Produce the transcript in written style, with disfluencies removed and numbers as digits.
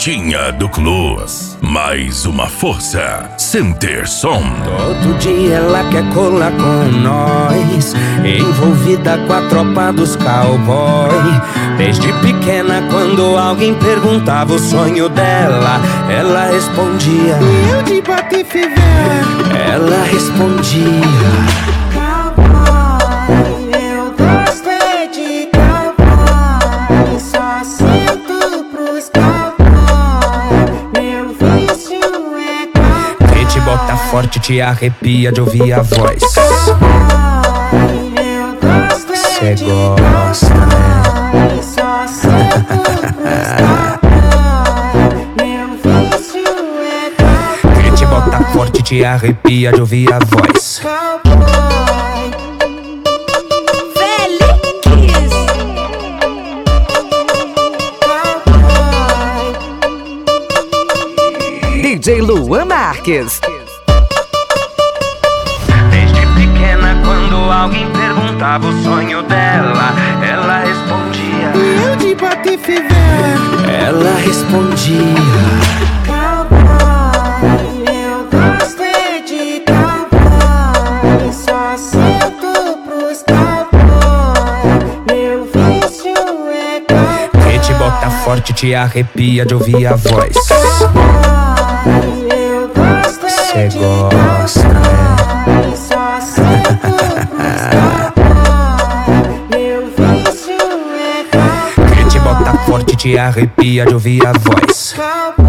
Quentinha do Close, mais uma força, Center Som. Todo dia ela quer colar com nós, envolvida com a tropa dos cowboy. Desde pequena, quando alguém perguntava o sonho dela, ela respondia: eu de Patife velho. Ela respondia: bota forte, te arrepia de ouvir a voz. Cê gosta, né? Que te bota forte, te arrepia de ouvir a voz. DJ Luan Marques. Desde pequena, quando alguém perguntava o sonho dela, ela respondia: eu de Patife velho. Ela respondia: cowboy, eu gosto é de cowboy, só sinto pros cowboy, meu vício é cowboy. Que te bota forte, te arrepia de ouvir a voz. Cê gosta, né? Só sinto meu vício é cowboy. Que te bota forte, te arrepia de ouvir a voz.